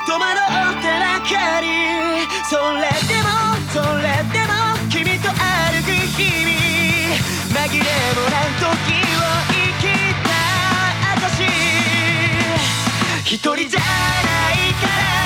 戸惑ってばかり。それでも君と歩く日々、紛れもない時を生きた証、一人じゃないから